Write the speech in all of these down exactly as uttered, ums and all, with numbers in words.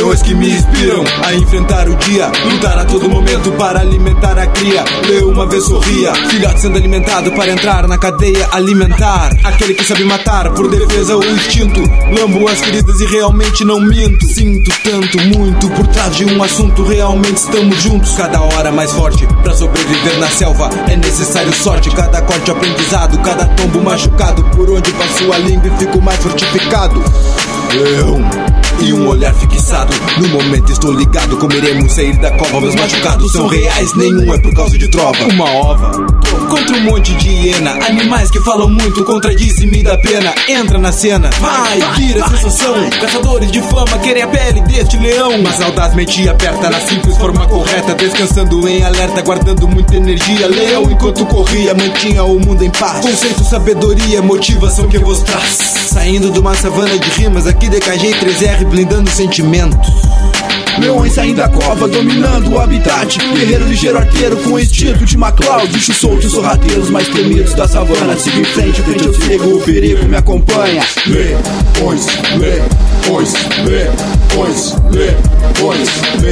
leões que me inspiram a enfrentar o dia, lutar a todo momento para alimentar a cria. Leão uma vez sorria, filhote sendo alimentado para entrar na cadeia alimentar. Aquele que sabe matar por defesa ou instinto. Lambo as feridas e realmente não minto. Sinto tanto, muito por trás de um assunto. Realmente estamos juntos, cada hora mais forte. Pra sobreviver na selva é necessário sorte. Cada corte aprendizado, cada tombo machucado. Por onde passo a língua e fico mais fortificado. Leão e um olhar fixado. No momento estou ligado, como iremos sair da cova. Meus machucados são reais, nenhum é por causa de trova. Uma ova contra um monte de hiena. Animais que falam muito, contradizem me dá pena. Entra na cena, vai, vira sensação. Caçadores de fama querem a pele deste leão. Mas audazmente aperta na simples forma correta. Descansando em alerta, guardando muita energia. Leão enquanto corria, mantinha o mundo em paz. Conceito, sabedoria, motivação que vos traz. Saindo de uma savana de rimas, aqui D K G três R blindando sentimentos. Leões saem da cova, dominando o habitat. Guerreiro ligeiro arqueiro com instinto de MacLeod. Bichos soltos, sorrateiros mais temidos da savana. Sigo em frente, frente eu sigo, o perigo me acompanha. Leões, leões, leões, leões,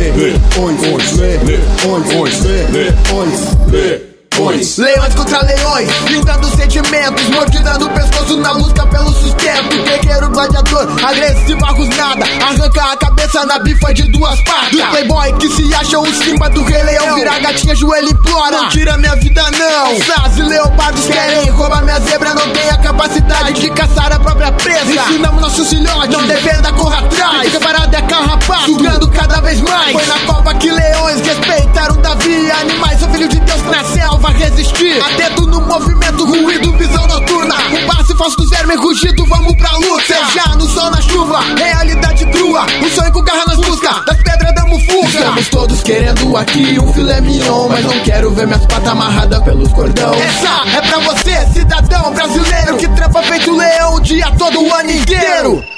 leões, leões, leões, leões. Leões contra leões, blindando sentimentos, mordidando o pescoço na busca pelo sustento. Guerreiro gladiador, agressivo, arrusnada, arranca a cabeça na bifa de duas partes. Do playboy que se acha o Simba do Rei Leão, vira gatinha, joelho e implora, não tira minha vida não. Sás e leopardos querem roubar minha zebra, não tem a capacidade de caçar a própria presa. Ensinamos nossos filhotes, não defenda, corra atrás. Fica parado é carrapato, sugando cada vez mais. Foi na cova que leões respeitaram Davi. Animais são filhos de Deus na selva resistir. Atento no movimento, ruído, visão noturna. O passe falso dos vermes rugido, vamos pra luta. Seja no sol, na chuva, realidade crua. Um sonho com garra nas buscas, das pedras damos fuga. Estamos todos querendo aqui um filé mignon, mas não quero ver minhas patas amarradas pelos cordão. Essa é pra você, cidadão brasileiro, que trampa feito leão o dia todo, o ano inteiro.